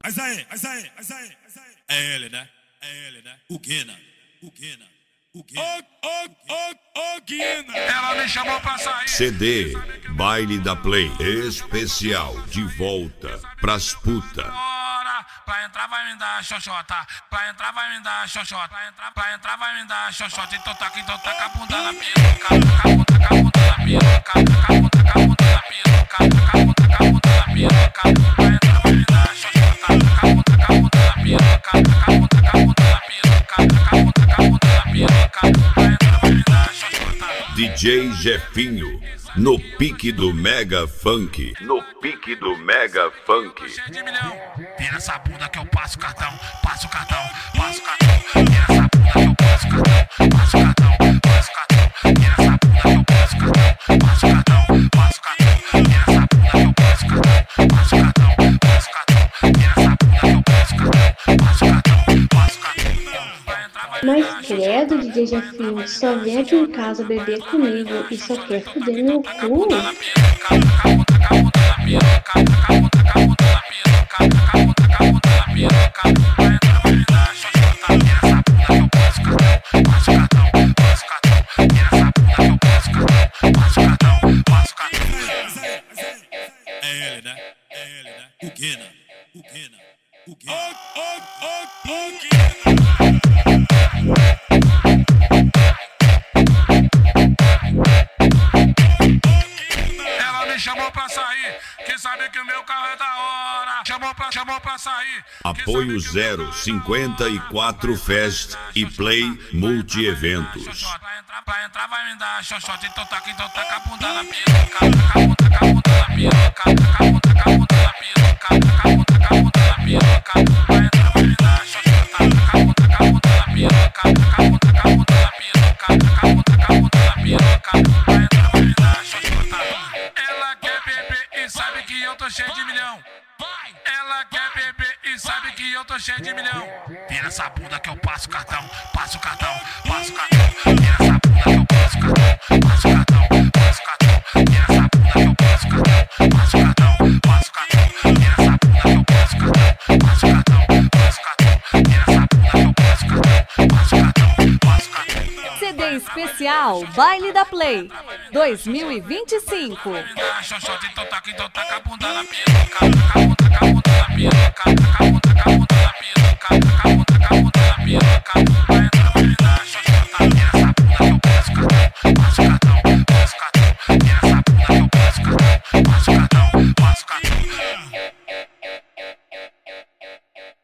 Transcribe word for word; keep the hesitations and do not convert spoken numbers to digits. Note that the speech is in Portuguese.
Mas aí, mas aí, mas aí, mas aí. É ele, né? É ele, né? O Guina, o Guina, o Guina. Ô, ô, ô, ô, Guina. Ela me chamou pra sair. C D Baile da Play especial de volta pras puta. Pra entrar vai me dar xoxota, pra entrar vai me dar xoxota, pra entrar, pra entrar vai me dar xoxota. Então taca, então taca a bunda na piroca, taca a bunda, taca a bunda na piroca, taca a bunda, taca a bunda na piroca, taca a bunda, taca a bunda na piroca. Pra entrar vai me dar xoxota, taca a bunda, taca a bunda na piroca, taca a bunda, taca a bunda na piroca, taca a bunda, taca a bunda na piroca. Pra entrar vai me dar xoxota. D J Jefinho no pique do Mega Funk. No pique do Mega Funk. Cheio de milhão. Vira essa bunda que eu passo o cartão, passo o cartão, passo o cartão. Vira essa bunda que eu passo o cartão, passo o cartão, passo o cartão. Vira essa bunda que eu passo o cartão, passo o cartão, passo o cartão. Vira essa bunda que eu passo o cartão, passo o cartão, passo o cartão. Vira essa bunda que eu passo o cartão, passo o cartão, passo o cartão. Mas credo, D J Jefinho, só vem aqui em casa beber comigo e só quer fuder meu cu. É ele, né? É ele, né? O Guina, o Guina, o Guina. Ô, ô, ô, ô, Guina. Ela me chamou pra sair, quem sabe que o meu carro é da hora. Chamou pra, chamou pra sair. Apoio zero cinquenta e quatro Fest e Play Multi-Eventos. Pra entrar, pra entrar vai me dar xoxota. Então taca, então taca a bunda na piroca, taca a bunda, taca a bunda na piroca, taca a bunda, taca a bunda na piroca, taca a bunda, taca a bunda na piroca. Pra entrar vai me dar xoxota, taca a bunda, taca a bunda na piroca, taca a bunda, taca a bunda na piroca, taca a bunda, taca a bunda na piroca. Pra entrar vai me dar xoxota. Ela quer beber e sabe que eu tô cheio de milhão. Ela quer beber e sabe que eu tô cheio de milhão. Vira essa bunda que eu passo o cartão, passo o cartão, passo o cartão. Vira essa bunda que eu passo o cartão, passo o cartão, passo o cartão. Vira essa bunda que eu passo o cartão, passo o cartão, passo o cartão. Vira essa bunda que eu passo o cartão, passo o cartão, passo o cartão. Vira essa bunda que eu passo o cartão, passo o cartão, passo o cartão. C D especial Baile da Play dois mil e vinte e cinco. Xoxota, então taca, então taca a bunda na piroca, taca a bunda, taca a bunda na piroca.